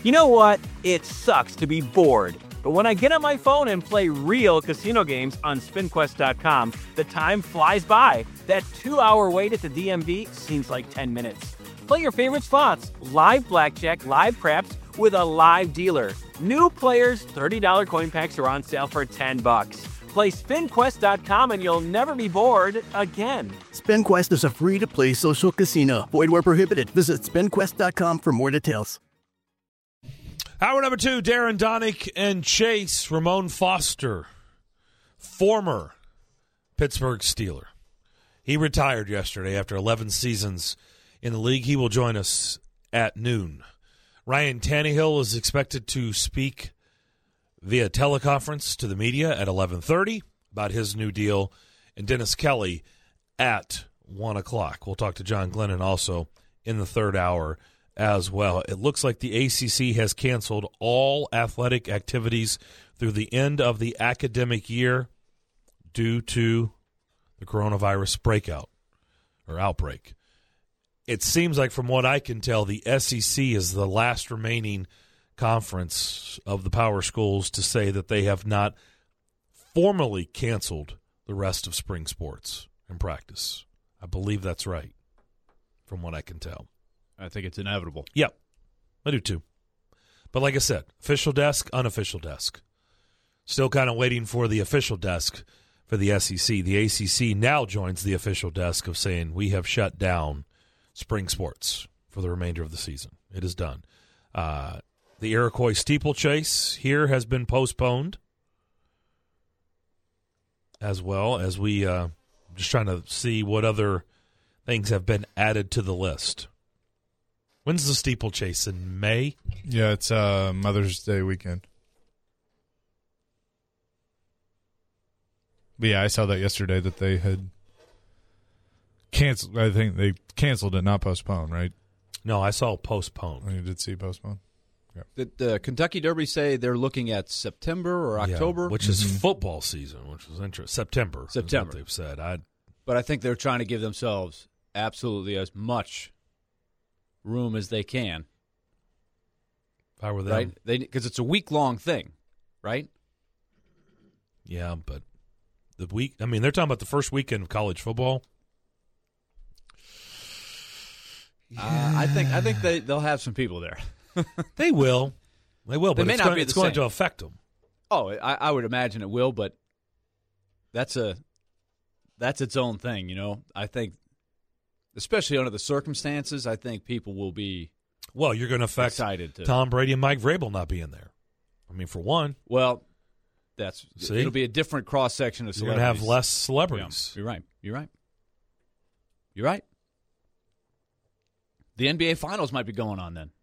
You know what? It sucks to be bored. But when I get on my phone and play real casino games on SpinQuest.com, the time flies by. That 2-hour wait at the DMV seems like 10 minutes. Play your favorite slots, live blackjack, live craps, with a live dealer. New players, $30 coin packs are on sale for $10. Play SpinQuest.com and you'll never be bored again. SpinQuest is a free-to-play social casino. Void where prohibited. Visit SpinQuest.com for more details. Hour number 2, Darren Donick and Chase. Ramon Foster, former Pittsburgh Steeler. He retired yesterday after 11 seasons in the league. He will join us at noon. Ryan Tannehill is expected to speak via teleconference to the media at 11:30 about his new deal, and Dennis Kelly at 1 o'clock. We'll talk to John Glennon also in the third hour as well. It looks like the ACC has canceled all athletic activities through the end of the academic year due to the coronavirus outbreak. It seems like, from what I can tell, the SEC is the last remaining conference of the power schools to say that they have not formally canceled the rest of spring sports and practice. I believe that's right, from what I can tell. I think it's inevitable. Yep, I do too. But like I said, official desk, unofficial desk. Still kind of waiting for the official desk for the SEC. The ACC now joins the official desk of saying we have shut down spring sports for the remainder of the season. It is done. The Iroquois steeplechase here has been postponed, as well as we just trying to see what other things have been added to the list. When's the steeplechase? In May? Yeah, it's Mother's Day weekend. But yeah, I saw that yesterday that they had canceled. I think they canceled it, not postponed, right? No, I saw postponed. Oh, you did see postponed? Yeah. Did the Kentucky Derby say they're looking at September or October? Yeah, which is football season, which is interesting. September. Is what they've said. But I think they're trying to give themselves absolutely as much room as they can. If I were them. Right? Because it's a week-long thing, right? Yeah, but they're talking about the first weekend of college football. I think they'll have some people there. They will. They will, but it's going to affect them. Oh, I would imagine it will, but that's its own thing, you know. I think, especially under the circumstances, I think people will be you're going to affect Tom Brady and Mike Vrabel not being there. I mean, for one. Well, it'll be a different cross-section of celebrities. You're going to have less celebrities. Yeah, you're right. The NBA Finals might be going on then.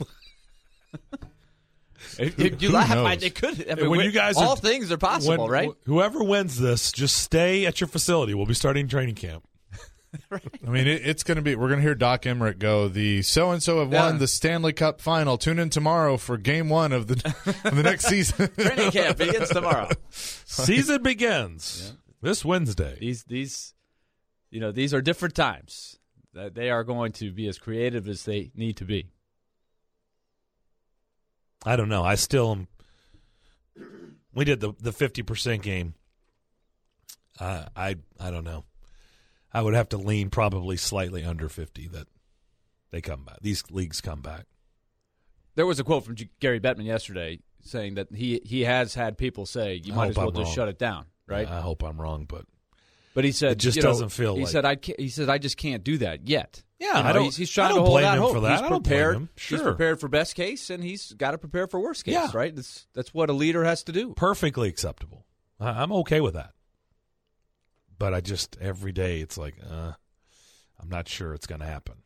You laugh. It could. I mean, when you guys all things are possible, right? Whoever wins this, just stay at your facility. We'll be starting training camp. Right. I mean, it's going to be. We're going to hear Doc Emmerich go. The so and so have won the Stanley Cup final. Tune in tomorrow for Game 1 of the next season. Training camp begins tomorrow. Season begins this Wednesday. These are different times. They are going to be as creative as they need to be. I don't know. I still am. We did the 50% game. I don't know. I would have to lean probably slightly under 50 that they come back. These leagues come back. There was a quote from Gary Bettman yesterday saying that he has had people say you might as well just shut it down, right? Yeah, I hope I'm wrong, but he said it just doesn't feel. He said I just can't do that yet. Yeah, he's trying to hold out hope. For that. He's prepared. Sure. He's prepared for best case, and he's got to prepare for worst case. Right? That's what a leader has to do. Perfectly acceptable. I'm okay with that. But I just every day it's like I'm not sure it's going to happen.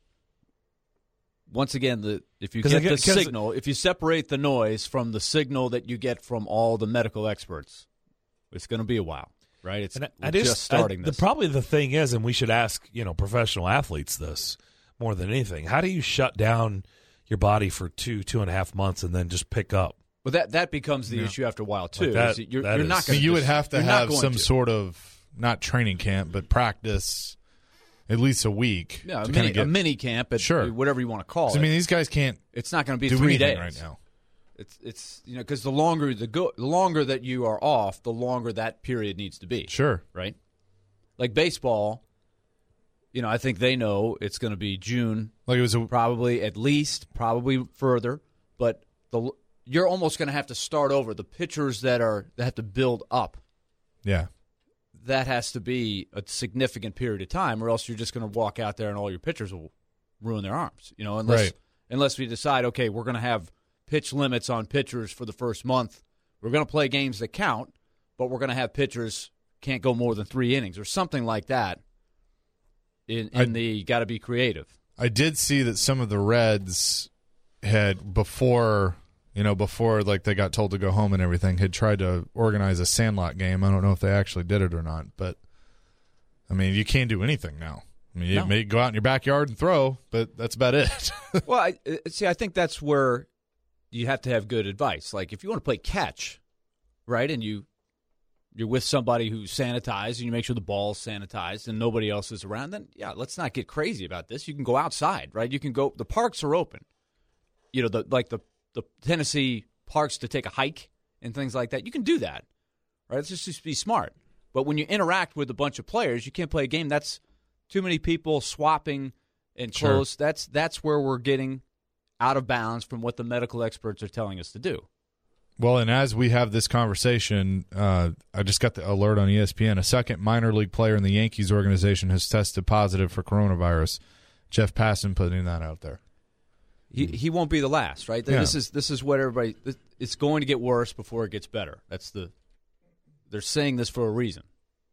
Once again, if you get the signal, if you separate the noise from the signal that you get from all the medical experts, it's going to be a while. Right, it's just starting this. Probably the thing is, and we should ask professional athletes this more than anything. How do you shut down your body for 2.5 months and then just pick up? Well, that becomes the issue after a while too. You're not going. You would have to have some sort of not training camp, but practice at least a week. Yeah, to a mini camp at Sure. whatever you want to call it. I mean, these guys can't. It's not going to be do 3 anything days right now. It's because the longer that you are off, the longer that period needs to be. Sure. Right? Like baseball, I think they know it's going to be June. Like it was probably probably further, but you're almost going to have to start over. The pitchers that have to build up. Yeah. That has to be a significant period of time, or else you're just going to walk out there and all your pitchers will ruin their arms. Unless we decide, okay, we're going to have pitch limits on pitchers for the first month. We're going to play games that count, but we're going to have pitchers can't go more than 3 innings or something like that. Got to be creative. I did see that some of the Reds had before like they got told to go home and everything, had tried to organize a Sandlot game. I don't know if they actually did it or not, but I mean, you can't do anything now. I mean, you may go out in your backyard and throw, but that's about it. Well, I think that's where you have to have good advice. Like if you want to play catch, right, and you're with somebody who's sanitized and you make sure the ball's sanitized and nobody else is around, then let's not get crazy about this. You can go outside, right? You can go. The parks are open. The Tennessee parks to take a hike and things like that. You can do that, right? Let's just be smart. But when you interact with a bunch of players, you can't play a game. That's too many people swapping and close. Sure. That's where we're getting out of bounds from what the medical experts are telling us to do. Well, and as we have this conversation, I just got the alert on ESPN. A second minor league player in the Yankees organization has tested positive for coronavirus. Jeff Passan putting that out there. He won't be the last, right? Yeah. This is what everybody. It's going to get worse before it gets better. They're saying this for a reason.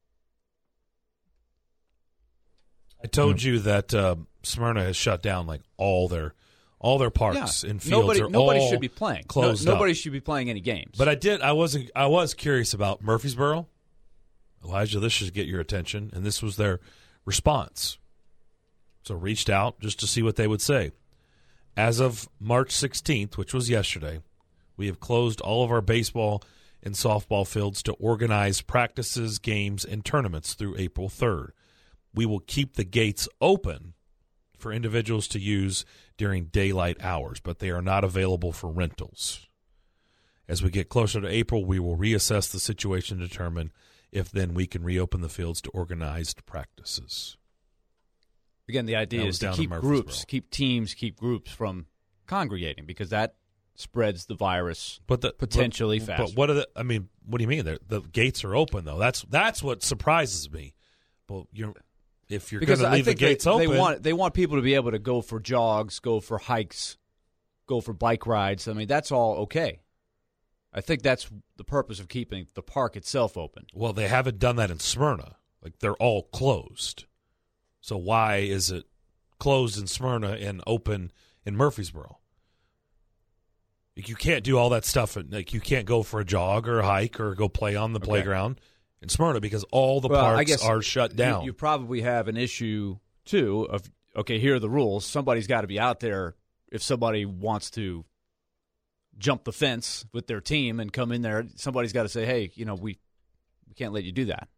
I told you that Smyrna has shut down like all their parks and fields. Nobody should be playing. Closed nobody up. should be playing any games. But I was curious about Murfreesboro. Elijah, this should get your attention, and this was their response. So reached out just to see what they would say. As of March 16th, which was yesterday, we have closed all of our baseball and softball fields to organize practices, games, and tournaments through April 3rd. We will keep the gates open for individuals to use during daylight hours, but they are not available for rentals. As we get closer to April, we will reassess the situation to determine if then we can reopen the fields to organized practices. Again, the idea is to keep groups, keep teams, keep groups from congregating because that spreads the virus potentially faster. But what do you mean? The gates are open though. That's what surprises me. Well, if you're going to leave the gates open, they want people to be able to go for jogs, go for hikes, go for bike rides. I mean, that's all okay. I think that's the purpose of keeping the park itself open. Well, they haven't done that in Smyrna. Like they're all closed. So why is it closed in Smyrna and open in Murfreesboro? Like you can't do all that stuff. Like you can't go for a jog or a hike or go play on the playground in Smyrna because all the parks are shut down. You probably have an issue, too, of, okay, here are the rules. Somebody's got to be out there if somebody wants to jump the fence with their team and come in there. Somebody's got to say, hey, we can't let you do that.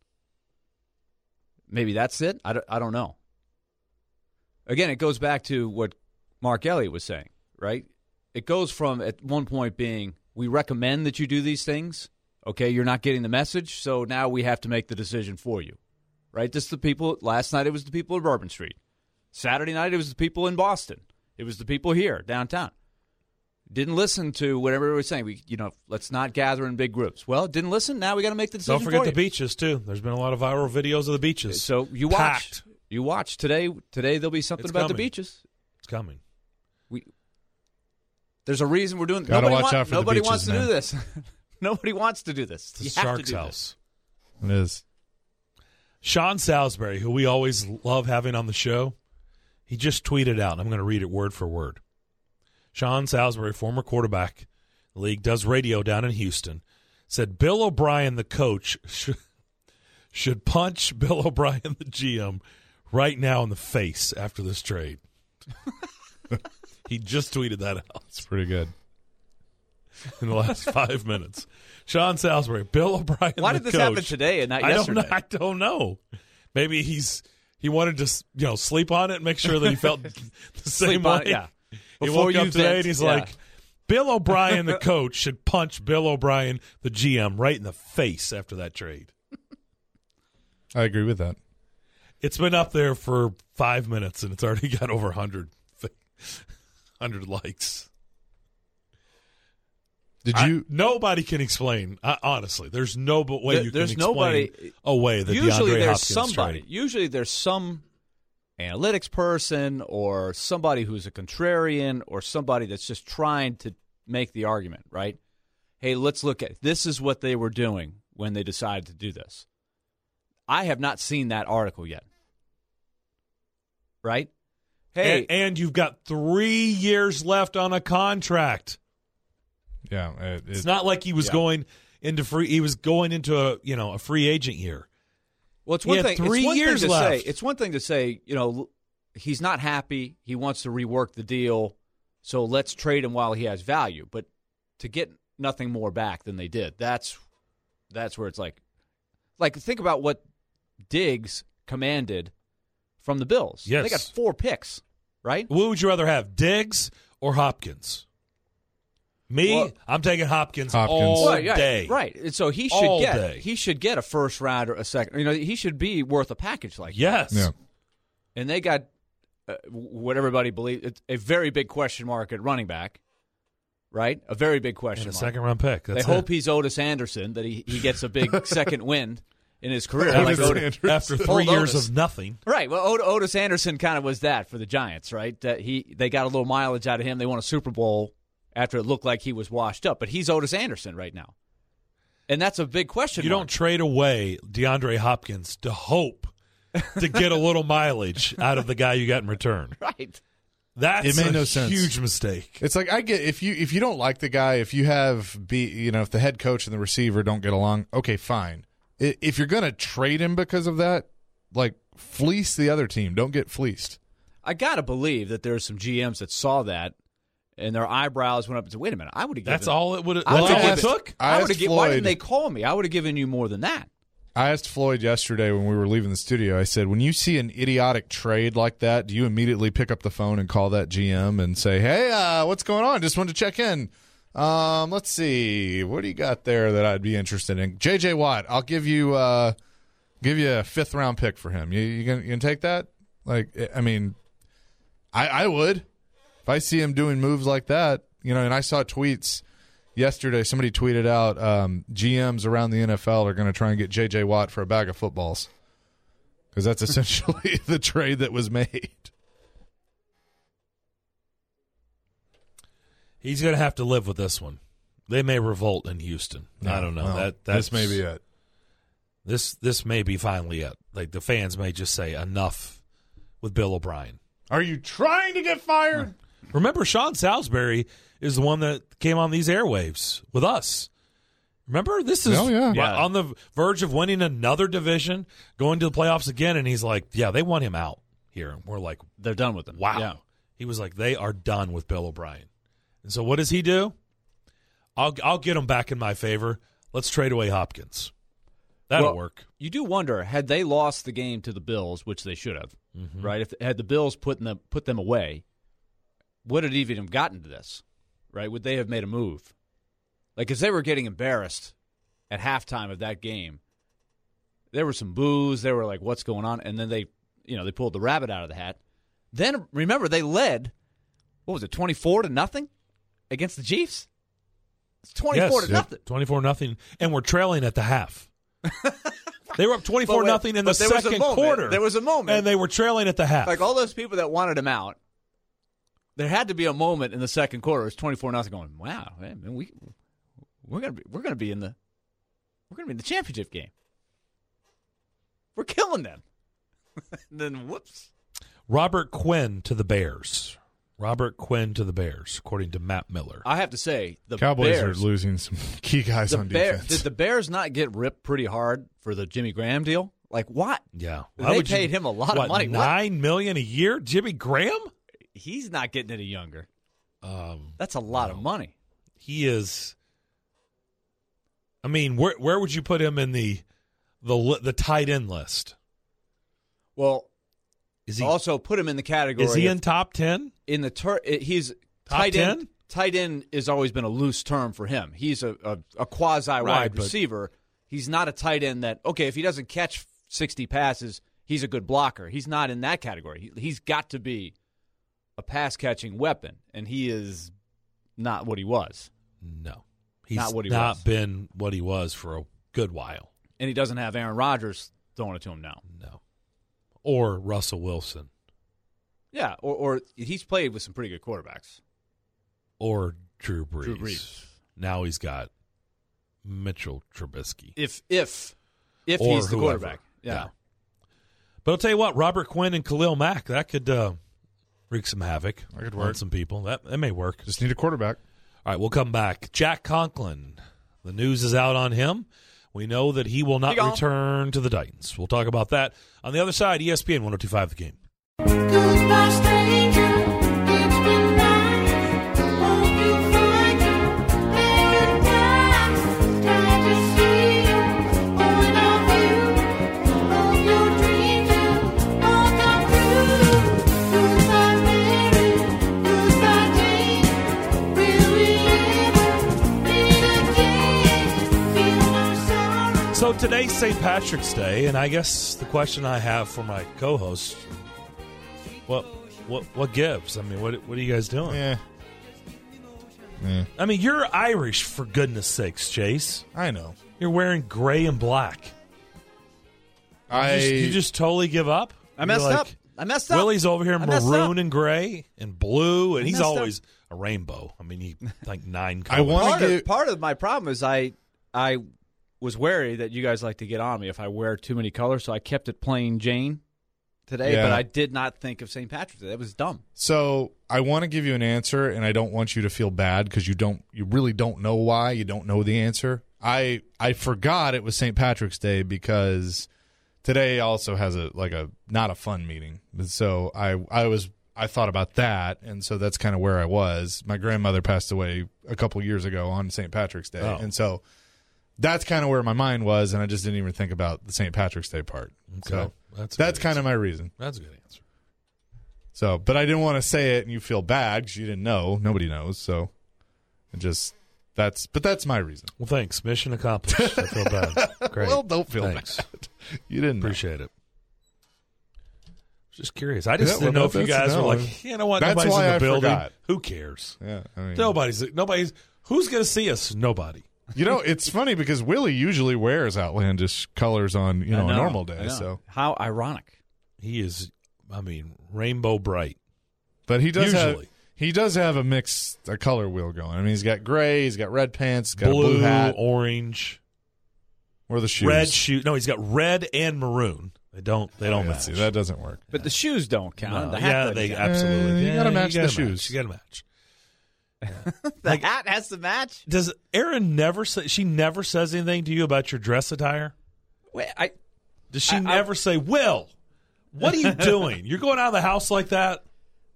Maybe that's it. I don't know. Again, it goes back to what Mark Elliott was saying, right? It goes from at one point being, we recommend that you do these things. Okay, you're not getting the message, so now we have to make the decision for you, right? This is the people. Last night it was the people of Bourbon Street. Saturday night it was the people in Boston. It was the people here downtown. Didn't listen to what everybody was saying. Let's not gather in big groups. Well, didn't listen. Now we got to make the decision. Don't forget the beaches too. There's been a lot of viral videos of the beaches. So you watch. You watch today. Today there'll be something about the beaches. It's coming. There's a reason we're doing. Gotta watch out for nobody the beaches, wants to man. do this. Nobody wants to do this. It's the Sharks' house. It is. Sean Salisbury, who we always love having on the show, he just tweeted out, and I'm going to read it word for word. Sean Salisbury, former quarterback, the league does radio down in Houston, said Bill O'Brien, the coach, should punch Bill O'Brien, the GM, right now in the face after this trade. He just tweeted that out. It's pretty good. In the last 5 minutes. Sean Salisbury, Bill O'Brien. Why did this happen today and not yesterday? I don't know. Maybe he's He wanted to, sleep on it and make sure that he felt the same way. Yeah. He Before woke you up today vent, and he's yeah. like, Bill O'Brien, the coach, should punch Bill O'Brien, the GM, right in the face after that trade. I agree with that. It's been up there for 5 minutes, and it's already got over 100 likes. Nobody can explain, honestly. There's no way you can explain away the DeAndre Hopkins trade. Usually there's some analytics person or somebody who's a contrarian or somebody that's just trying to make the argument, right? Hey, let's look at this is what they were doing when they decided to do this. I have not seen that article yet. Right? Hey, and you've got 3 years left on a contract. Yeah, it's not like he was going into free. He was going into a free agent year. Well, it's one thing. 3 years thing to left. say. It's one thing to say, he's not happy. He wants to rework the deal, so let's trade him while he has value. But to get nothing more back than they did, that's where it's like think about what Diggs commanded from the Bills. Yes, they got 4 picks, right? What would you rather have, Diggs or Hopkins? I'm taking Hopkins all day. Right. And so he should get a first round or a second. He should be worth a package like yes. that. Yeah. And they got what everybody believes it's a very big question mark at running back. Right? A very big question and a mark. second round pick. They hope he's Otis Anderson, that he gets a big second win in his career. After 3 years of nothing. Right. Well, Otis Anderson kind of was that for the Giants, right? That they got a little mileage out of him. They won a Super Bowl after it looked like he was washed up. But he's Otis Anderson right now. And that's a big question mark. You don't trade away DeAndre Hopkins to hope to get a little mileage out of the guy you got in return. Right. That's it made no a sense. Huge mistake. It's like I get if you don't like the guy, if you have if the head coach and the receiver don't get along, okay, fine. If you're going to trade him because of that, like fleece the other team. Don't get fleeced. I got to believe that there's some GMs that saw that and their eyebrows went up and said, "Wait a minute, I would have given." That's all it would have. took. Why didn't they call me? I would have given you more than that. I asked Floyd yesterday when we were leaving the studio. I said, "When you see an idiotic trade like that, do you immediately pick up the phone and call that GM and say, "Hey, what's going on? Just wanted to check in. Let's see, what do you got there that I'd be interested in? J.J. Watt. I'll give you a 5th round pick for him. You gonna take that? Like, I mean, I would if I see him doing moves like that. And I saw tweets yesterday. Somebody tweeted out GMs around the NFL are going to try and get J.J. Watt for a bag of footballs because that's essentially the trade that was made. He's going to have to live with this one. They may revolt in Houston. I don't know. Well, this may be it. This may be finally it. Like the fans may just say enough with Bill O'Brien. Are you trying to get fired? Remember, Sean Salisbury is the one that came on these airwaves with us. Remember, this is on the verge of winning another division, going to the playoffs again, and he's like, "Yeah, they want him out here." And we're like, "They're done with him." Wow. Yeah. He was like, "They are done with Bill O'Brien." And so what does he do? I'll get him back in my favor. Let's trade away Hopkins. That'll work. You do wonder, had they lost the game to the Bills, which they should have, right? Had the Bills put them away, would it even have gotten to this, right? Would they have made a move? Like, because they were getting embarrassed at halftime of that game. There were some boos. They were like, what's going on? And then they pulled the rabbit out of the hat. Then, remember, they led, 24-0 against the Chiefs? It's 24-0. 24-0, and we're trailing at the half. They were up 24-0 in the second quarter. There was a moment. And they were trailing at the half. Like all those people that wanted him out, there had to be a moment in the second quarter. It was 24-0 going, wow, man, we're gonna be in the championship game. We're killing them. Then whoops. Robert Quinn to the Bears. According to Matt Miller. I have to say, the Cowboys Bears are losing some key guys on defense. Did the Bears not get ripped pretty hard for the Jimmy Graham deal? Like what? Yeah, they paid him a lot of money. $9 million a year, Jimmy Graham? He's not getting any younger. That's a lot of money. He is. I mean, where would you put him in the tight end list? Well, also put him in the category. Is he in top 10? In the he's Top tight 10? end. Tight end has always been a loose term for him. He's a quasi wide receiver. He's not a tight end that, okay, if he doesn't catch 60 passes, he's a good blocker. He's not in that category. He's got to be a pass catching weapon, and he is not what he was. No. He's not what he not was. been what he was for a good while. And he doesn't have Aaron Rodgers throwing it to him now. No. Or Russell Wilson. Yeah, or he's played with some pretty good quarterbacks. Or Drew Brees. Drew Brees. Now he's got Mitchell Trubisky. If Or he's the whoever. quarterback. Yeah. But I'll tell you what, Robert Quinn and Khalil Mack, that could wreak some havoc That could on work. some people. That may work. Just need a quarterback. All right, we'll come back. Jack Conklin, the news is out on him. We know that he will not return to the Titans. We'll talk about that on the other side. ESPN 102.5 The Game. Goodbye, stranger. It's been nice. Hope you find your paradise. Glad to see you. Point of view. Hope your dreams will all come true. Goodbye, Mary. Goodbye, Jane. Will we ever meet again? Feel no sorrow. So today's St. Patrick's Day, and I guess the question I have for my co-host, what gives? I mean, what are you guys doing? Yeah. I mean, you're Irish, for goodness sakes, Chase. I know. You're wearing gray and black. You just totally give up? I messed You're up. I messed up. Willie's over here I messed maroon up. and gray and blue, and he's messed up. always a rainbow. I mean, he like 9 I colors. wanna Part of my problem is I was wary that you guys like to get on me if I wear too many colors, so I kept it plain Jane today, Yeah. but I did not think of St. Patrick's Day. That was dumb. So I want to give you an answer, and I don't want you to feel bad because you really don't know why. You don't know the answer. I forgot it was St. Patrick's Day because today also has a not a fun meeting. So I thought about that, and so that's kind of where I was. My grandmother passed away a couple years ago on St. Patrick's Day, Oh. and so that's kind of where my mind was, and I just didn't even think about the St. Patrick's Day part. Okay. So That's that's kind of my reason. That's a good answer. So, but I didn't want to say it and you feel bad because you didn't know. Nobody knows. So, that's my reason. Well, thanks. Mission accomplished. I feel bad. Great. Well, don't feel Thanks. bad. You didn't know. Appreciate it. Just curious. I just Yeah, didn't know well, if you that's- guys were no, like, you know what? that's Nobody's why in the I building. forgot. Who cares? Yeah, I mean, Nobody's. Who's going to see us? Nobody. You know, it's funny because Willie usually wears outlandish colors on I a know. normal I day. know. So, How ironic. He is, rainbow bright. but he does Usually. have a mixed color wheel going. I mean, he's got gray, he's got red pants, he's got a blue hat. orange, Or the shoes. red shoe. No, he's got red and maroon. They don't match. See, that doesn't work. But the shoes don't count. No, The hat yeah, doesn't they count. absolutely. you gotta match the gotta shoes. You got to match. The hat has to match. Does Erin never say? She never says anything to you about your dress attire. Wait, Does she never say, "Will, what are you doing? You're going out of the house like that"?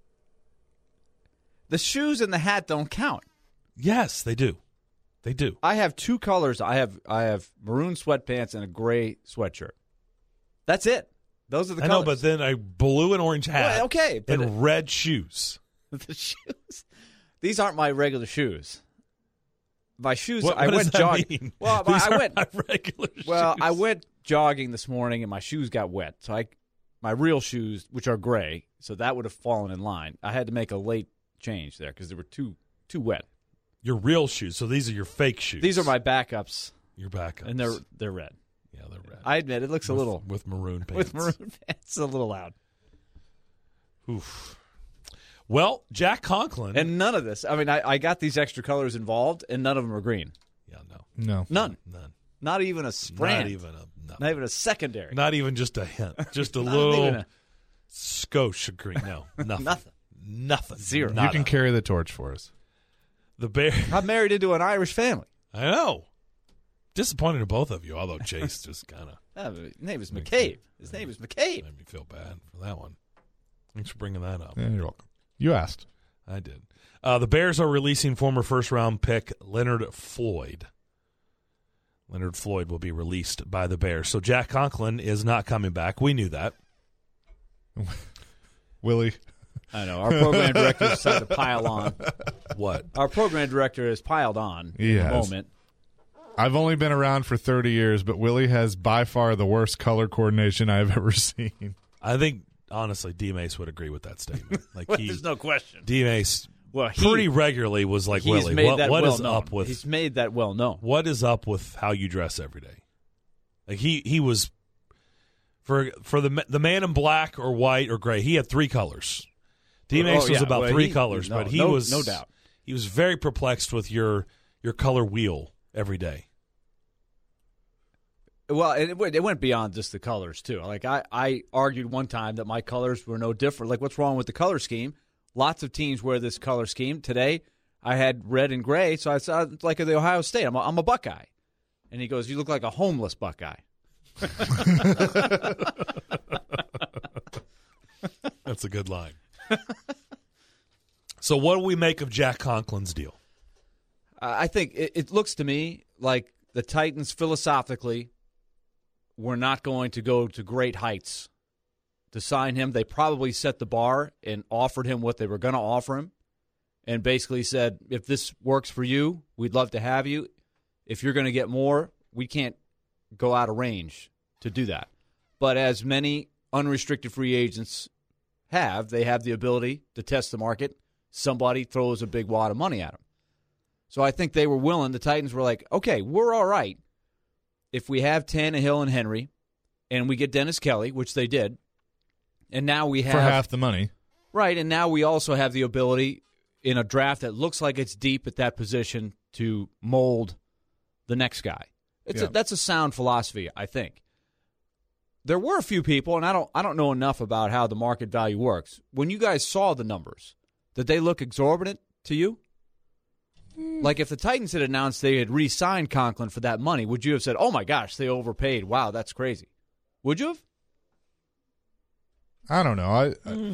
the shoes and the hat don't count. Yes, they do. They do. I have two colors. I have maroon sweatpants and a gray sweatshirt. That's it. Those are the I colors. know, but then a blue and orange hat, Well, okay, but and red shoes. the shoes. These aren't my regular shoes. My shoes. What I does went that jogging. mean? Well, These I aren't went. my regular Well, shoes. I went jogging this morning and my shoes got wet. So my real shoes, which are gray, so that would have fallen in line. I had to make a late change there because they were too wet. Your real shoes. So these are your fake shoes. These are my backups, your backups, and they're red. yeah, they're red. I admit it looks a little with maroon pants. with maroon pants, a little loud. Oof. Well, Jack Conklin. And none of this. I mean, I got these extra colors involved, and none of them are green. yeah, no, No. None. none. Not even a strand. Not even a secondary. Not even just a hint. Just a Not little even a- skosh of green. No, nothing. Nothing. Nothing. Zero. You Nada. can carry the torch for us. The Bear. I'm married into an Irish family. I know. Disappointed in both of you, although Chase just kind of His name is McCabe. His name is McCabe. made me feel bad for that one. Thanks for bringing that up. Yeah, you're welcome. You asked. I did. The Bears are releasing former first-round pick Leonard Floyd. Leonard Floyd will be released by the Bears. So Jack Conklin is not coming back. We knew that. Willie. I know. Our program director decided to pile on. What? Our program director has piled on He in the has. moment. I've only been around for 30 years, but Willie has by far the worst color coordination I've ever seen. I think, honestly, D-Mace would agree with that statement. Like There's no question. D-Mace Well, pretty regularly was like, he's Willie, made that what well is known. up with He's made that well known. what is up with how you dress every day? Like he was for the man in black or white or gray. He had 3 colors. D-Mace Oh, was yeah. about Well, 3 colors, but he was no doubt. He was very perplexed with your color wheel every day. Well, it went beyond just the colors, too. Like, I argued one time that my colors were no different. Like, what's wrong with the color scheme? Lots of teams wear this color scheme. Today, I had red and gray, so I saw it's like the Ohio State. I'm a Buckeye. And he goes, you look like a homeless Buckeye. That's a good line. So what do we make of Jack Conklin's deal? I think it looks to me like the Titans philosophically were not going to go to great heights to sign him. They probably set the bar and offered him what they were going to offer him and basically said, if this works for you, we'd love to have you. If you're going to get more, we can't go out of range to do that. But as many unrestricted free agents have, they have the ability to test the market. Somebody throws a big wad of money at them. So I think they were willing. The Titans were like, okay, we're all right if we have Tannehill and Henry and we get Dennis Kelly, which they did. And now we have For half the money. right, and now we also have the ability in a draft that looks like it's deep at that position to mold the next guy. That's a sound philosophy, I think. There were a few people, and I don't know enough about how the market value works. When you guys saw the numbers, did they look exorbitant to you? Like if the Titans had announced they had re-signed Conklin for that money, would you have said, "Oh my gosh, they overpaid. Wow, that's crazy." Would you have? I don't know.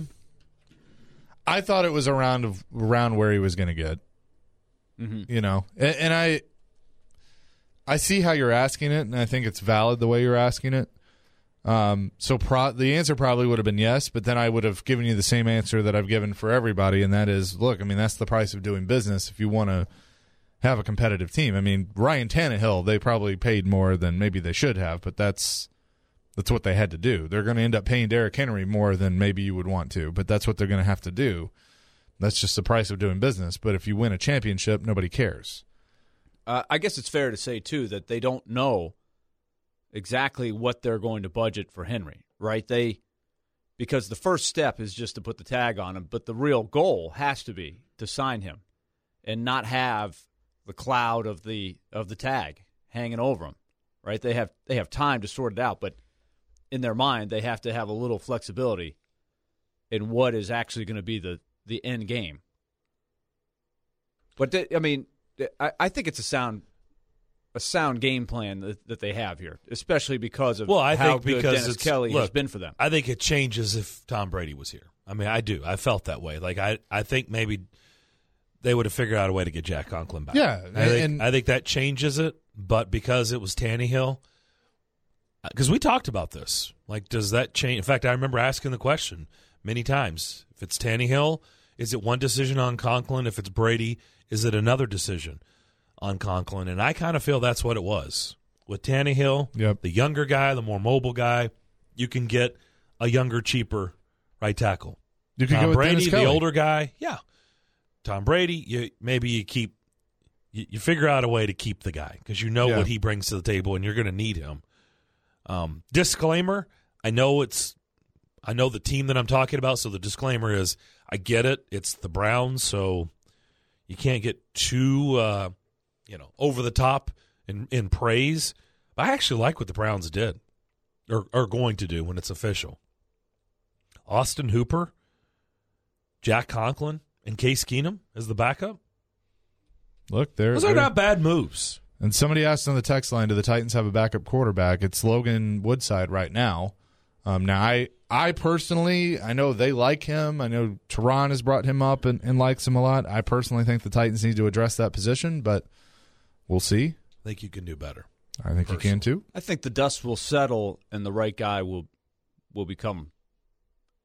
I thought it was around where he was going to get. You know, and I see how you're asking it, and I think it's valid the way you're asking it. So the answer probably would have been yes, but then I would have given you the same answer that I've given for everybody, and that is, look, I mean, that's the price of doing business if you want to have a competitive team. I mean, Ryan Tannehill, they probably paid more than maybe they should have, but that's what they had to do. They're going to end up paying Derrick Henry more than maybe you would want to, but that's what they're going to have to do. That's just the price of doing business. But if you win a championship, nobody cares. I guess it's fair to say, too, that they don't know exactly what they're going to budget for Henry, right? Because the first step is just to put the tag on him, but the real goal has to be to sign him and not have the cloud of the tag hanging over him, right? They have time to sort it out, but in their mind, they have to have a little flexibility in what is actually going to be the end game. But I think it's a sound game plan that they have here, especially because of how good Dennis Kelly has been for them. I think it changes if Tom Brady was here. I mean, I do. I felt that way. Like I think maybe they would have figured out a way to get Jack Conklin back. Yeah, I think that changes it. But because it was Tannehill, because we talked about this, like, does that change? In fact, I remember asking the question many times. If it's Tannehill, is it one decision on Conklin? If it's Brady, is it another decision on Conklin? And I kind of feel that's what it was. With Tannehill, the younger guy, the more mobile guy, you can get a younger, cheaper right tackle. You can Tom go with Brady, Dennis Kelly. the older guy, yeah. Tom Brady, you figure out a way to keep the guy because you know what he brings to the table and you're going to need him. Disclaimer, I know the team that I'm talking about, so the disclaimer is I get it. It's the Browns, so you can't get too over the top in praise. But I actually like what the Browns did or are going to do when it's official. Austin Hooper, Jack Conklin, and Case Keenum as the backup. Look, those are not bad moves. And somebody asked on the text line, do the Titans have a backup quarterback? It's Logan Woodside right now. Now, I personally, I know they like him. I know Tehran has brought him up and likes him a lot. I personally think the Titans need to address that position, but we'll see. I think you can do better. I think you can, too. I think the dust will settle and the right guy will become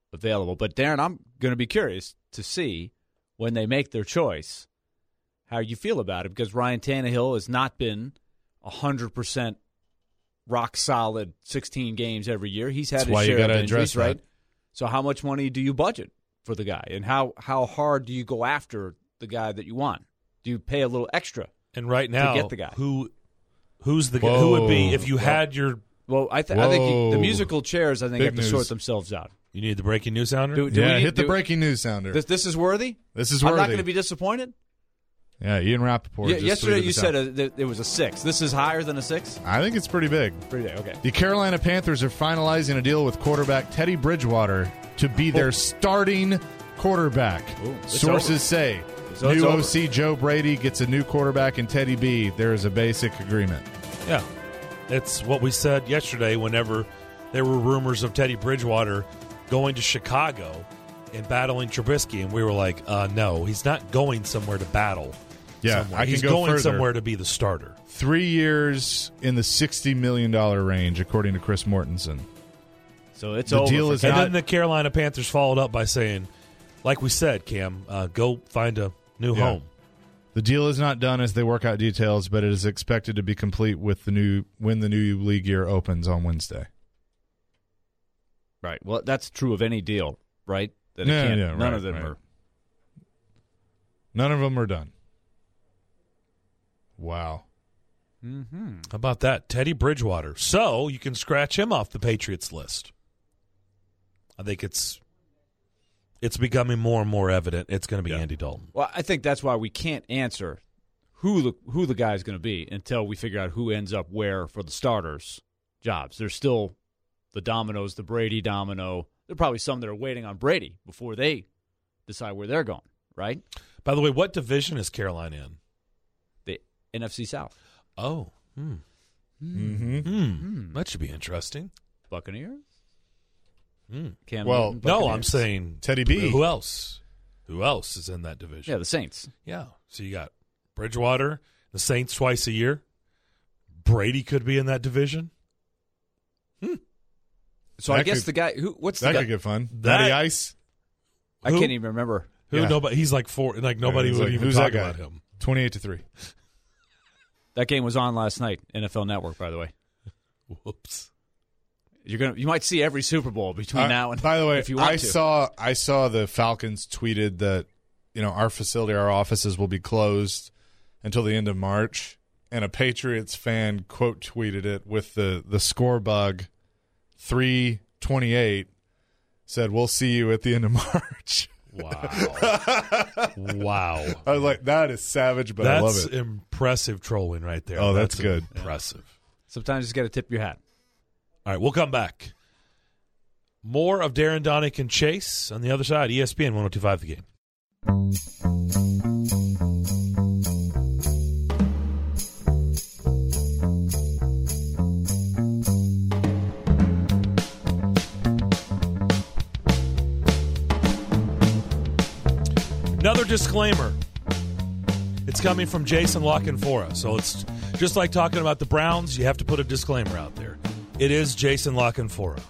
available. But, Darren, I'm going to be curious to see when they make their choice how you feel about it, because Ryan Tannehill has not been 100% rock solid 16 games every year. He's had That's his why you share of gotta injuries, address that. right? So how much money do you budget for the guy, and how hard do you go after the guy that you want? Do you pay a little extra? And right now, get the guy. who's the guy? Who would be if you had your? Well, I think the musical chairs, I think, Big have to news. sort themselves out. You need the breaking news sounder. Do we Yeah, need- hit the do- breaking news sounder. This is worthy? This is I'm not worthy. going to be disappointed? Yeah, Ian Rappaport. just Yesterday tweeted you this said out. that it was a 6. This is higher than a 6? I think it's pretty big. Pretty big, okay. The Carolina Panthers are finalizing a deal with quarterback Teddy Bridgewater to be their starting quarterback. Ooh, it's Sources over. say So it's new over. OC Joe Brady gets a new quarterback in Teddy B. There is a basic agreement. Yeah, it's what we said yesterday. Whenever there were rumors of Teddy Bridgewater going to Chicago and battling Trubisky, and we were like, no, he's not going somewhere to battle. Yeah, somewhere. I can he's go going further. somewhere to be the starter. 3 years in the $60 million range, according to Chris Mortensen. So it's The over. deal for is And not- then the Carolina Panthers followed up by saying, like we said, Cam, go find a new Yeah. home. The deal is not done as they work out details, but it is expected to be complete with when the new league year opens on Wednesday. Right. Well, that's true of any deal, right? That it Yeah, can't, yeah, none right, of them right. are. None of them are done. Wow. How about that? Teddy Bridgewater. So you can scratch him off the Patriots list. I think it's becoming more and more evident it's going to be Andy Dalton. Well, I think that's why we can't answer who the guy is going to be until we figure out who ends up where for the starters' jobs. There's still the dominoes, the Brady domino. There are probably some that are waiting on Brady before they decide where they're going, right? By the way, what division is Carolina in? The NFC South. Oh, Mm-hmm. that should be interesting. Buccaneers? Hmm. Cam Well, Newton, No, Buccaneers. I'm saying Teddy B. Who else? Who else is in that division? Yeah, the Saints. Yeah. So you got Bridgewater, the Saints twice a year. Brady could be in that division. So I That guess could- the guy what's the That guy? could get fun. That- Matty Ice, I Who? can't even remember. Who? Yeah. Nobody. He's like four. Like nobody It's would like, even who's talk that guy? about him. 28-3. That game was on last night, NFL Network, by the way. Whoops. You might see every Super Bowl between now and by the way, if you want I to. saw the Falcons tweeted that our facility, our offices will be closed until the end of March, and a Patriots fan quote tweeted it with the score bug 328 said, "We'll see you at the end of March." Wow. Wow. I was like, that is savage, but I love That's it. impressive trolling right there. Oh, that's good. Impressive. Sometimes you just got to tip your hat. All right, we'll come back. More of Darren Donick and Chase on the other side. ESPN 102.5 The Game. Another disclaimer. It's coming from Jason Lockenfora. So it's just like talking about the Browns, you have to put a disclaimer out there. It is Jason Lockenfora.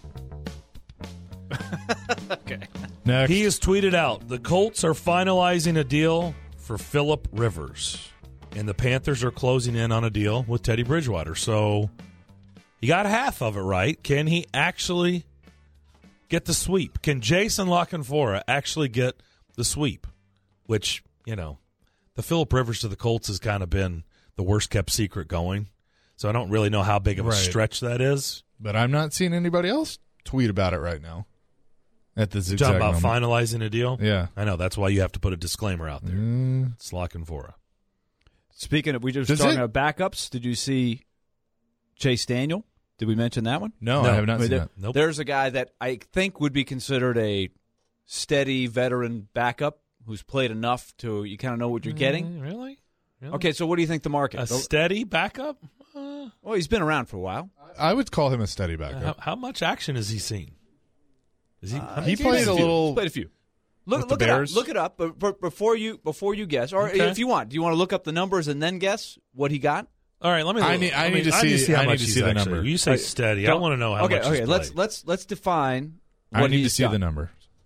Next. He has tweeted out, the Colts are finalizing a deal for Phillip Rivers, and the Panthers are closing in on a deal with Teddy Bridgewater. So he got half of it right. Can he actually get the sweep? Can Jason Lockenfora actually get the sweep? Which, the Phillip Rivers to the Colts has kind of been the worst-kept secret going. So I don't really know how big of a Right. stretch that is. But I'm not seeing anybody else tweet about it right now. At this You're exact talking about moment. finalizing a deal? Yeah. I know. That's why you have to put a disclaimer out there. It's Lockenfora. Speaking of, we just Does talking it- about backups. Did you see Chase Daniel? Did we mention that one? No, No. I have not seen that. Nope. There's a guy that I think would be considered a steady veteran backup who's played enough to you kind of know what you're getting. Really? Okay, so what do you think the market? A steady backup? Well, he's been around for a while. I would call him a steady backup. How much action has he seen? Is he? He played a little. He's played a few. Look the it up. Bears? Look it up. But before you guess, or Okay. if you want, do you want to look up the numbers and then guess what he got? All right, let me. I need to see- how I need much to he's see the actually- number. You say steady. I want to know how okay, much. Okay, he's let's played. let's define. I What need to he's see done. the number.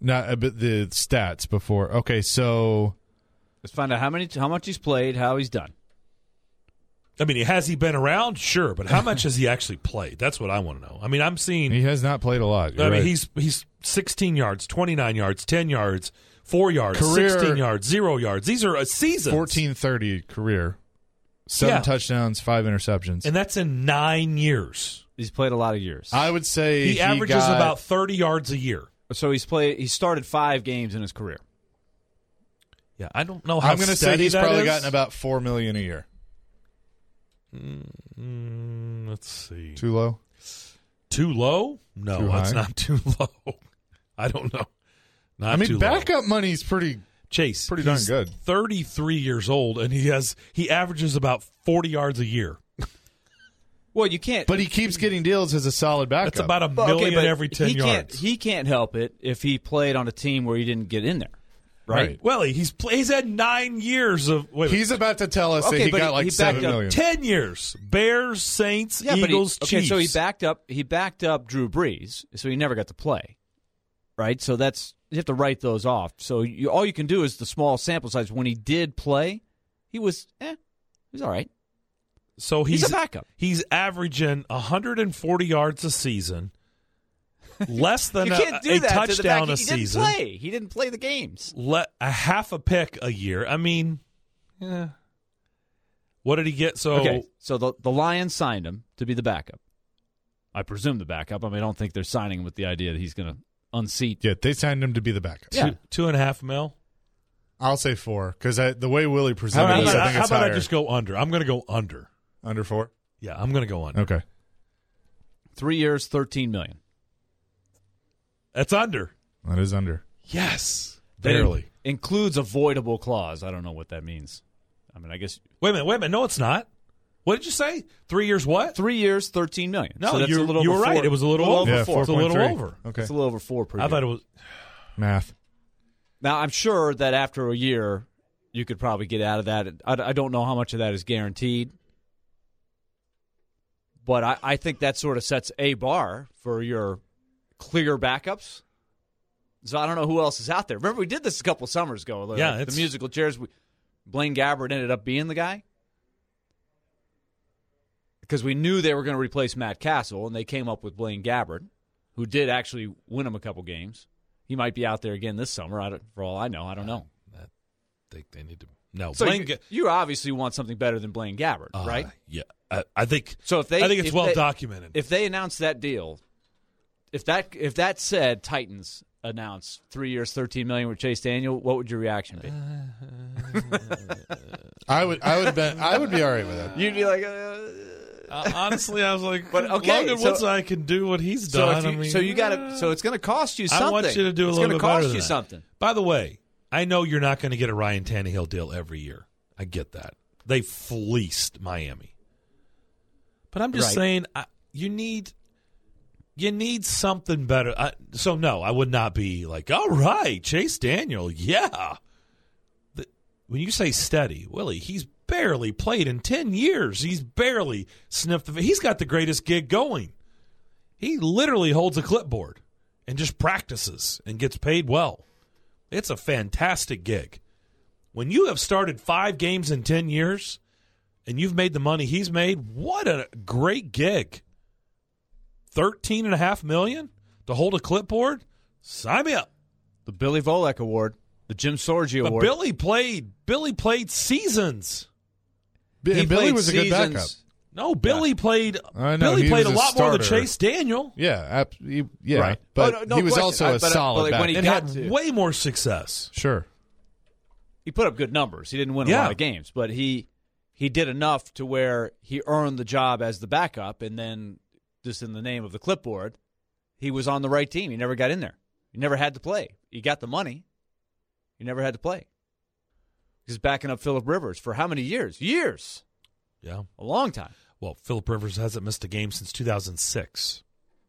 Not but the stats before. Okay, so Let's find out how much he's played, how he's done. I mean, has he been around? Sure, but how much has he actually played? That's what I want to know. I mean, I'm seeing. he has not played a lot. You're I mean, right. he's 16 yards, 29 yards, 10 yards, 4 yards, Career- 16 yards, 0 yards. These are a season. 1430 career, 7 Yeah. touchdowns, 5 interceptions. And that's in 9 years. He's played a lot of years. I would say He averages got- about 30 yards a year. So he started 5 games in his career. Yeah, I don't know how I'm going to say steady he's that probably is. gotten about $4 million a year. Let's see. Too low. Too low? No, Too that's high? not too low. I don't know. Not I mean, too low. backup money's pretty. Chase, pretty darn he's good. 33 years old, and he averages about 40 yards a year. Well, you can't. But he keeps getting deals as a solid backup. That's about a Well, okay, million but every 10 yards. He can't help it if he played on a team where he didn't get in there, right? Well, he's had 9 years of. Wait, He's about to tell us Okay, that he but got he like backed 7 up million. 10 years. Bears, Saints, Yeah, Eagles, but okay, Chiefs. so he backed up Drew Brees, so he never got to play, right? So you have to write those off. So all you can do is the small sample size. When he did play, he was all right. So He's a backup. He's averaging 140 yards a season, less than You can't do a that to the touchdown fact a he didn't season. play. He didn't play the games. A half a pick a year. I mean, what did he get? So Okay, so the Lions signed him to be the backup. I presume the backup. I mean, I don't think they're signing him with the idea that he's going to unseat. Yeah, they signed him to be the backup. Yeah. 2.5 mil. I'll say 4 because the way Willie How presented this, I think about, it's I higher. just go under? I'm going to go under. Under 4? Yeah, I'm going to go under. Okay. 3 years, $13 million. That's under. That is under. Yes, That barely. includes a voidable clause. I don't know what that means. I mean, I guess Wait a minute. No, it's not. What did you say? 3 years what? 3 years, $13 million. No, so that's you a little were over right. four- It was a little over. Yeah, 4. It's a little 4.3. over. Okay. It's a little over 4 per I year. thought it was. Math. Now, I'm sure that after a year, you could probably get out of that. I don't know how much of that is guaranteed. But I think that sort of sets a bar for your clear backups. So I don't know who else is out there. Remember, we did this a couple summers ago. Yeah, the it's- musical chairs. Blaine Gabbert ended up being the guy because we knew they were going to replace Matt Castle, and they came up with Blaine Gabbert, who did actually win him a couple games. He might be out there again this summer. For all I know, I don't know. I think they need to. No, So Blaine you obviously want something better than Blaine Gabbert, right? Yeah, I think. So if they, I think it's if well they- documented. If they announce that deal, if that said Titans announce 3 years, $13 million with Chase Daniel, what would your reaction be? I would be all right with that. You'd be like, honestly, I was like, But, okay, Logan so- Woodside can do what he's so done. if you, I mean, so you got to, so it's going to cost you something. I want you to do a it's little gonna bit better cost than you that. something. By the way, I know you're not going to get a Ryan Tannehill deal every year. I get that. They fleeced Miami. But I'm just Right. saying, you need something better. So, no, I would not be like, all right, Chase Daniel, yeah. When you say steady, Willie, he's barely played in 10 years. He's barely sniffed the – he's got the greatest gig going. He literally holds a clipboard and just practices and gets paid well. It's a fantastic gig. When you have started 5 games in 10 years and you've made the money he's made, what a great gig. $13.5 million to hold a clipboard? Sign me up. The Billy Volek Award, the Jim Sorgi But Award. Billy played seasons. And He Billy played was a good seasons. backup. No, Billy played. I know, Billy he played a was a lot more than starter. Chase Daniel, Yeah, yeah. Right. But Oh, no he was question. also a But solid like when he backup. and got had to- way more success. Sure. He put up good numbers. He didn't win a Yeah. lot of games, but he did enough to where he earned the job as the backup, and then just in the name of the clipboard, he was on the right team. He never got in there. He never had to play. He got the money. He never had to play. He's backing up Phillip Rivers for how many years? Years. Yeah. A long time. Well, Phillip Rivers hasn't missed a game since 2006.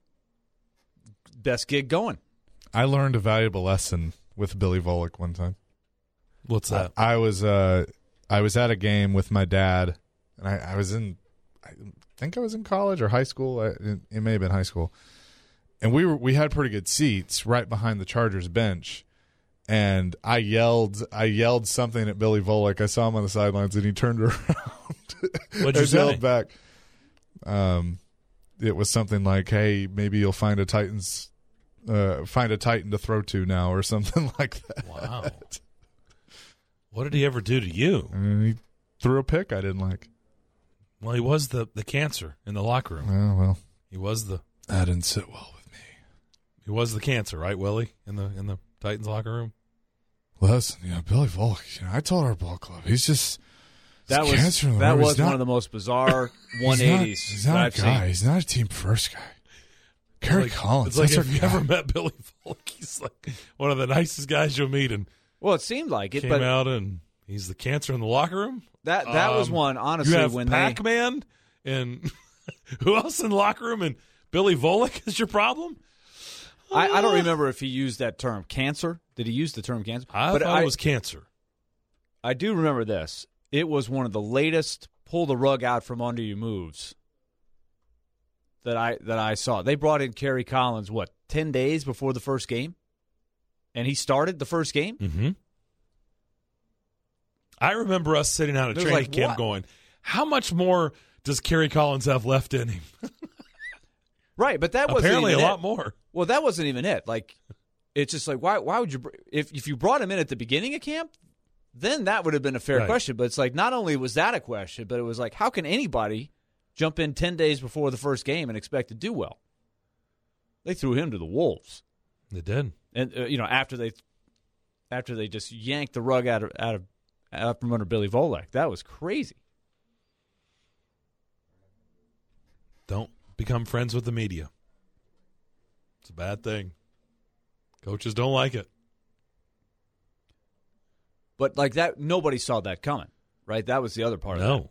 Best gig going. I learned a valuable lesson with Billy Volek one time. What's that? I was at a game with my dad, and I think I was in college or high school. It may have been high school, and we had pretty good seats right behind the Chargers bench. And I yelled something at Billy Volek. I saw him on the sidelines, and he turned around. What'd you say? Yelled back. It was something like, "Hey, maybe you'll find a Titan to throw to now," or something like that. Wow. What did he ever do to you? And he threw a pick I didn't like. Well, he was the cancer in the locker room. Well, He was the didn't sit well with me. he was the cancer, right, Willie, in the Titans locker room? Listen, Billy Volek. I told our ball club he's just That he's was cancer in the that room. was He's not- one of the most bizarre he's 180s He's that not I've a guy. seen. He's not a team first guy. Kerry Collins. It's like that's if you our guy. ever met Billy Volek, he's like one of the nicest guys you'll meet, and Well, it seemed like it, came but out and he's the cancer in the locker room. that was one, honestly, You have when Pac-Man and who else in the locker room, and Billy Volek is your problem? I don't remember if he used that term, cancer. Did he use the term cancer? I But thought it was cancer. I do remember this. It was one of the latest pull the rug out from under you moves that I saw. They brought in Kerry Collins, 10 days before the first game? And he started the first game? Mm-hmm. I remember us sitting out at It was training like, camp what? going, how much more does Kerry Collins have left in him? Right, but that wasn't Apparently a even lot it. more. Well, that wasn't even it. Like, it's just like, why would you if you brought him in at the beginning of camp, then that would have been a fair Right. question. But it's like, not only was that a question, but it was like, how can anybody jump in 10 days before the first game and expect to do well? They threw him to the wolves. They did. And after they just yanked the rug out from under Billy Volek. That was crazy. Don't become friends with the media. It's a bad thing. Coaches don't like it. But like that, nobody saw that coming, right? That was the other part of it. No.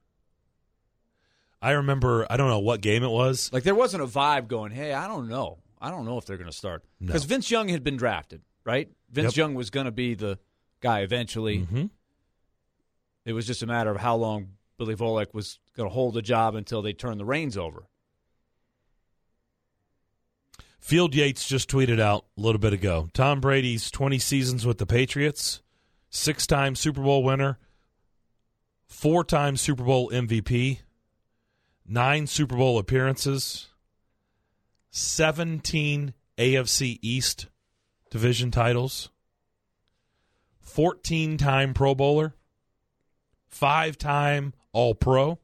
I remember, I don't know what game it was. Like there wasn't a vibe going, hey, I don't know if they're going to start. No. Because Vince Young had been drafted, right? Vince Yep. Young was going to be the guy eventually. Mm-hmm. It was just a matter of how long Billy Volek was going to hold the job until they turned the reins over. Field Yates just tweeted out a little bit ago. Tom Brady's 20 seasons with the Patriots, 6-time Super Bowl winner, 4-time Super Bowl MVP, 9 Super Bowl appearances, 17 AFC East division titles, 14-time Pro Bowler, 5-time All-Pro,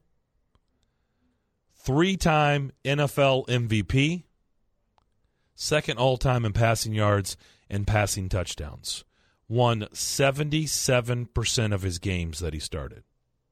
3-time NFL MVP, second all-time in passing yards and passing touchdowns. Won 77% of his games that he started.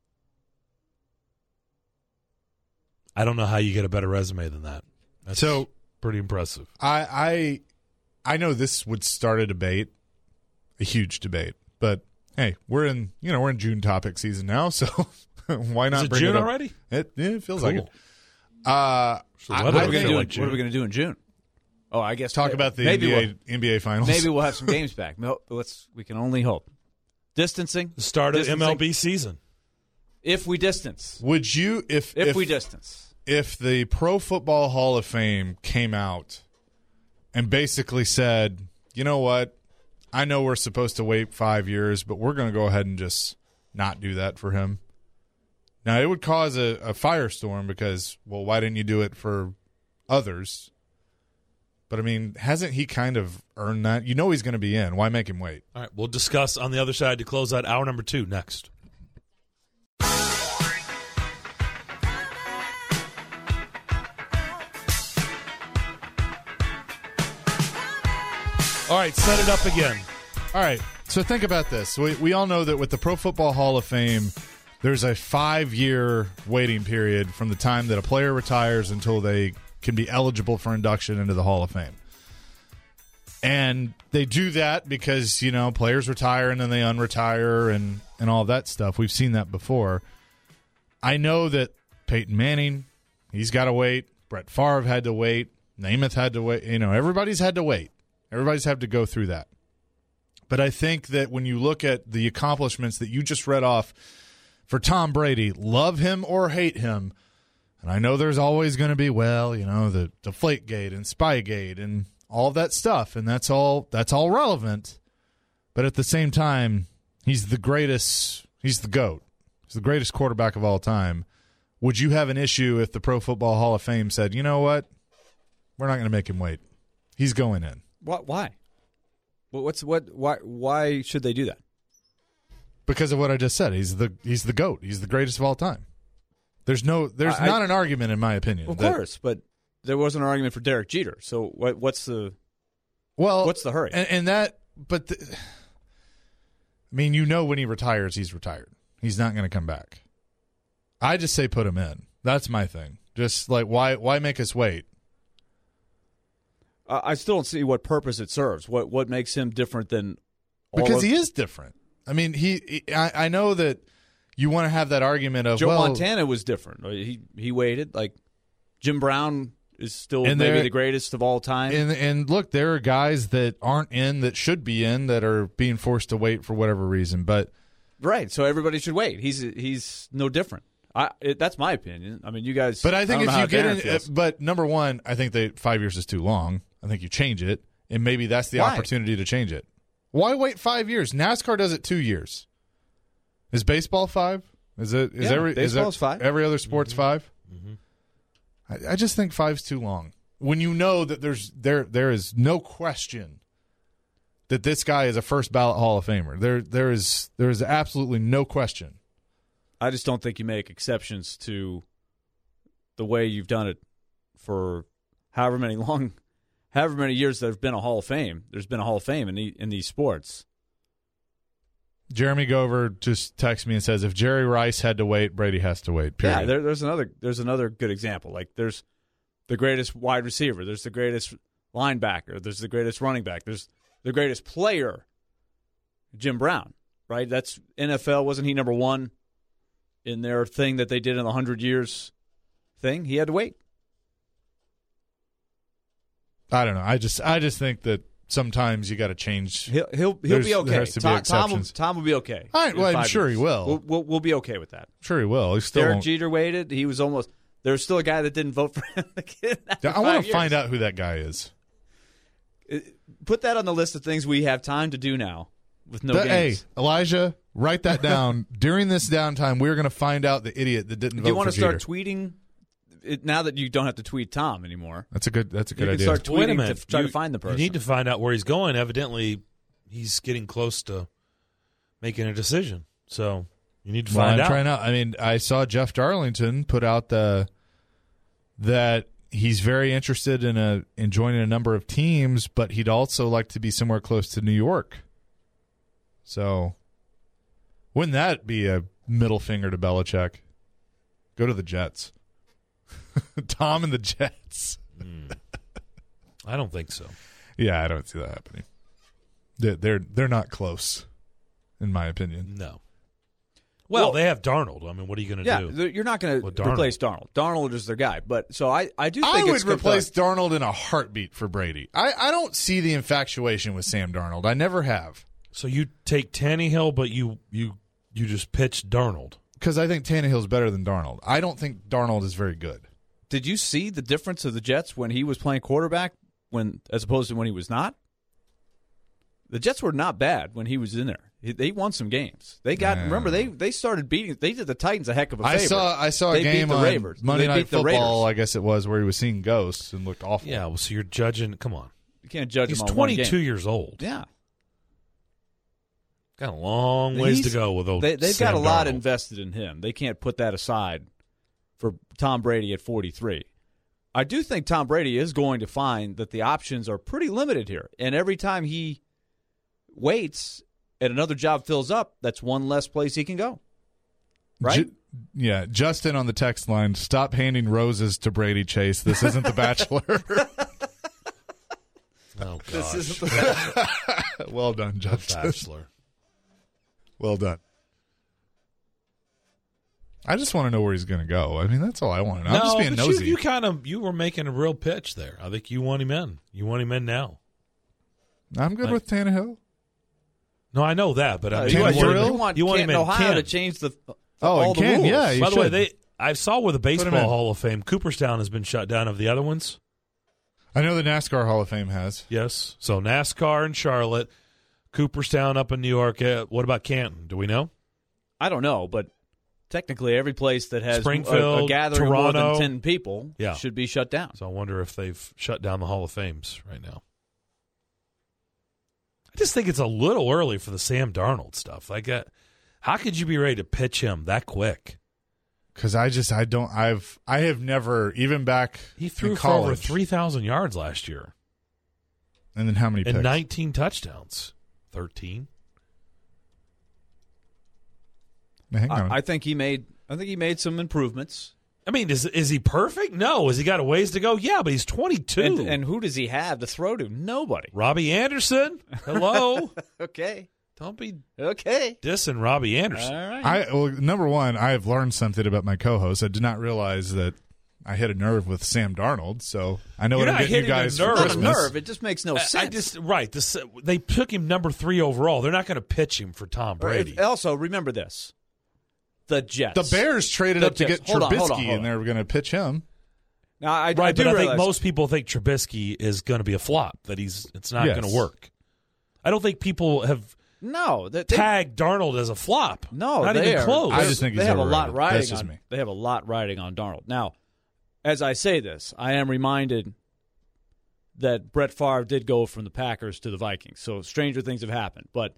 I don't know how you get a better resume than that. That's So pretty impressive. I know this would start a debate, a huge debate, but hey, we're in June topic season now, so why not Is it bring June it up? already? It feels Cool. like it. So I what What I are we going feel to like do? What are we going to do in June? Oh, I guess Talk about the maybe NBA finals. Maybe we'll have some games back. No, we can only hope. Distancing. The start of Distancing. MLB season. If we distance. Would you if We distance. if the Pro Football Hall of Fame came out and basically said, you know what, I know we're supposed to wait 5 years, but we're going to go ahead and just not do that for him. Now, it would cause a firestorm because, well, why didn't you do it for others? But, I mean, hasn't he kind of earned that? You know he's going to be in. Why make him wait? All right, we'll discuss on the other side to close out hour number 2 next. All right, set it up again. All right, so think about this. We all know that with the Pro Football Hall of Fame, there's a 5-year waiting period from the time that a player retires until they can be eligible for induction into the Hall of Fame. And they do that because, players retire and then they unretire and all that stuff. We've seen that before. I know that Peyton Manning, he's got to wait. Brett Favre had to wait. Namath had to wait. Everybody's had to wait. Everybody's had to go through that. But I think that when you look at the accomplishments that you just read off for Tom Brady, love him or hate him, And I know there's always going to be, the Deflategate and Spygate and all of that stuff, and that's all relevant. But at the same time, he's the greatest. He's the GOAT. He's the greatest quarterback of all time. Would you have an issue if the Pro Football Hall of Fame said, you know what? We're not going to make him wait. He's going in. Why? Why should they do that? Because of what I just said. He's the GOAT. He's the greatest of all time. There's not an argument, in my opinion. Of course, but there wasn't an argument for Derek Jeter. So what's the hurry? When he retires, he's retired. He's not going to come back. I just say put him in. That's my thing. Just like why make us wait? I still don't see what purpose it serves. What makes him different than because he is different. I mean, I know that you want to have that argument of Joe Montana was different. He waited. Like Jim Brown is still maybe the greatest of all time. And look, there are guys that aren't in that should be in that are being forced to wait for whatever reason. But right, so everybody should wait. He's no different. That's my opinion. I mean, you guys. But I think if you get in, but number one, I think that 5 years is too long. I think you change it, and maybe that's the opportunity to change it. Why wait 5 years? NASCAR does it 2 years. Is baseball 5? Baseball's 5. Every other sport's 5? Mm-hmm. I just think 5's too long. When you know that there is no question that this guy is a first ballot Hall of Famer. There is absolutely no question. I just don't think you make exceptions to the way you've done it for however many years there's been a Hall of Fame. There's been a Hall of Fame in these sports. Jeremy Gover just texts me and says, if Jerry Rice had to wait, Brady has to wait, period. Yeah, there's another good example. Like there's the greatest wide receiver. There's the greatest linebacker. There's the greatest running back. There's the greatest player, Jim Brown, right? That's NFL. Wasn't he number one in their thing that they did in the 100 years thing? He had to wait. I don't know. I just think that sometimes you got to change. He'll be okay. Tom will be okay. All right, well, I'm sure he will. We'll be okay with that. Sure he will. He still Derek Jeter waited. He was almost. There's still a guy that didn't vote for him again. I want to find out who that guy is. Put that on the list of things we have time to do now with no games. Hey, Elijah, write that down. During this downtime, we're going to find out the idiot that didn't vote for Jeter. Do you want to start tweeting it now that you don't have to tweet Tom anymore? That's a good you idea. Can start tweeting to try to find the person. You need to find out where he's going. Evidently, he's getting close to making a decision. So you need to find out. I'm trying out. I mean, I saw Jeff Darlington put out that he's very interested in joining a number of teams, but he'd also like to be somewhere close to New York. So wouldn't that be a middle finger to Belichick? Go to the Jets. Tom and the Jets. I don't think so. Yeah, I don't see that happening. They're not close, in my opinion. No. Well, they have Darnold. I mean, what are you going to do? Yeah, you're not going to replace Darnold. Darnold is their guy. But so I do think I would replace Darnold in a heartbeat for Brady. I don't see the infatuation with Sam Darnold. I never have. So you take Tannehill, but you just pitch Darnold. Because I think Tannehill's better than Darnold. I don't think Darnold is very good. Did you see the difference of the Jets when he was playing quarterback as opposed to when he was not? The Jets were not bad when he was in there. They won some games. Remember they started beating. They did the Titans a heck of a favor. I saw a game on Monday Night Football. I guess it was where he was seeing ghosts and looked awful. Yeah, well, so you're judging. Come on, you can't judge him on 22 one game. years old. Yeah, got a long ways to go with old. They've got a lot invested in him. They can't put that aside for Tom Brady at 43. I do think Tom Brady is going to find that the options are pretty limited here, and every time he waits and another job fills up, that's one less place he can go. Right? Justin on the text line, stop handing roses to Brady Chase. This isn't The Bachelor. Oh, gosh. This isn't The Bachelor. Well done, Justin. Bachelor. Well done. I just want to know where he's going to go. I mean, that's all I want to know. I'm just being nosy. You were making a real pitch there. I think you want him in. You want him in now. I'm good with Tannehill. No, I know that, but you want him in Canton. Ohio to change all the Rules. Yeah. By the way, I saw with the him Baseball in. Hall of Fame, Cooperstown has been shut down. Of the other ones? I know the NASCAR Hall of Fame has. Yes. So NASCAR in Charlotte, Cooperstown up in New York. What about Canton? Do we know? I don't know, but technically every place that has Springfield, a gathering of more Toronto. than 10 people Yeah. should be shut down. So I wonder if they've shut down the Hall of Fames right now. I just think it's a little early for the Sam Darnold stuff. Like, how could you be ready to pitch him that quick? Because I have never, even back He threw in for over college, 3,000 yards last year and then how many picks? and 19 touchdowns. 13. Now, hang on. I think he made some improvements. I mean, is he perfect? No. Has he got a ways to go? Yeah, but he's 22. And who does he have to throw to? Nobody. Robbie Anderson? Hello? Okay. Don't be Okay. dissing Robbie Anderson. All right. Well, number one, I have learned something about my co-host. I did not realize that I hit a nerve with Sam Darnold, so I know You're what I'm not getting you hitting a guys nerve. for Not a Christmas. nerve. It just makes no sense. They took him number 3 overall. They're not going to pitch him for Tom Brady. Also, remember this. The Jets. The Bears traded The up to Jets. get Hold on, hold on, Trubisky, hold on. and they were going to pitch him. Now, I Right, do but I think realize- most people think Trubisky is going to be a flop. That it's not Yes. going to work. I don't think people have No. tagged Darnold as a flop. No, not they even are. close. I just think they he's have a lot overrated. riding That's just on. me. They have a lot riding on Darnold. Now, as I say this, I am reminded that Brett Favre did go from the Packers to the Vikings, so stranger things have happened. But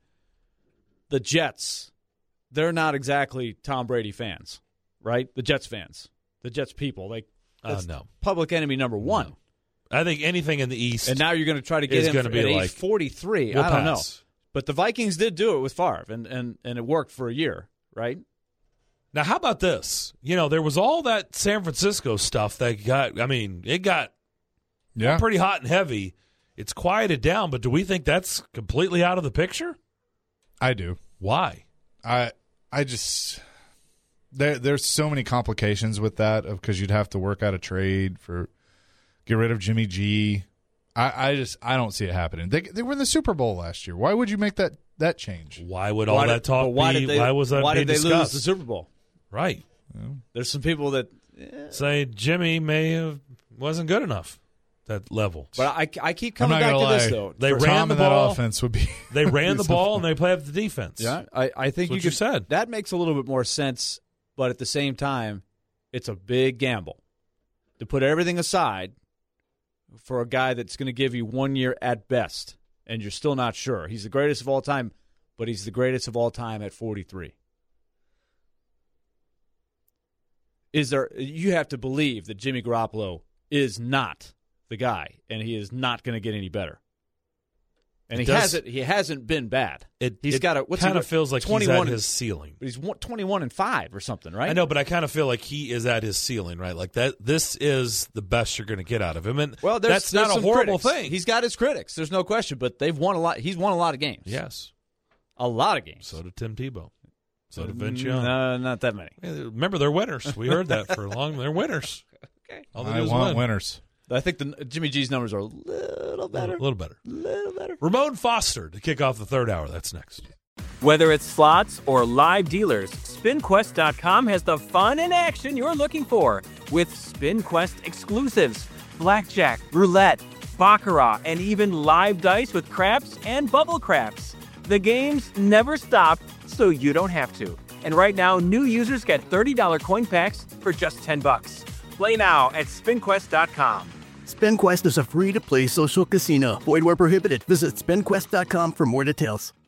the Jets, they're not exactly Tom Brady fans, right? The Jets fans, the Jets people, that's no. public enemy number one. I think anything in the East. And now you're going to try to get Is him gonna be at age like, 43. we'll I don't pass. know. But the Vikings did do it with Favre, and it worked for a year, right? Now, how about this? There was all that San Francisco stuff that it got Yeah. pretty hot and heavy. It's quieted down, but do we think that's completely out of the picture? I do. Why? I just there's so many complications with that because you'd have to work out a trade get rid of Jimmy G. I don't see it happening. They were in the Super Bowl last year. Why would you make that change? Why would all that talk why be? did they, why was that Why being did they lose discussed? the Super Bowl? Right. There's some people that, Say Jimmy wasn't good enough that level. but I keep I'm coming not back gonna to this lie. though. They For ran Tom the and that ball. offense would be. They ran the be ball something. and they played the defense. Yeah, I think That's what you said. That makes a little bit more sense, but at the same time, it's a big gamble to put everything aside for a guy that's going to give you 1 year at best, and you're still not sure. He's the greatest of all time, but he's the greatest of all time at 43. You have to believe that Jimmy Garoppolo is not the guy, and he is not going to get any better. And he hasn't been bad. He's got It kind of feels like he's at his ceiling. But he's 21-5 or something, right? I know, but I kind of feel like he is at his ceiling, right? Like that. This is the best you're going to get out of him, and Well, that's not a some horrible critics. thing. He's got his critics. There's no question, but they've won a lot. He's won a lot of games. Yes. A lot of games. So did Tim Tebow. So did Vince Young. No, not that many. Yeah, remember, they're winners. We heard that for long. They're winners. Okay. All they I do is want win. winners. I think the Jimmy G's numbers are a little better. A little better. Little better. Ramon Foster to kick off the third hour. That's next. Whether it's slots or live dealers, SpinQuest.com has the fun and action you're looking for with SpinQuest exclusives, blackjack, roulette, baccarat, and even live dice with craps and bubble craps. The games never stop, so you don't have to. And right now, new users get $30 coin packs for just $10. Play now at SpinQuest.com. SpinQuest is a free-to-play social casino. Void where prohibited. Visit SpinQuest.com for more details.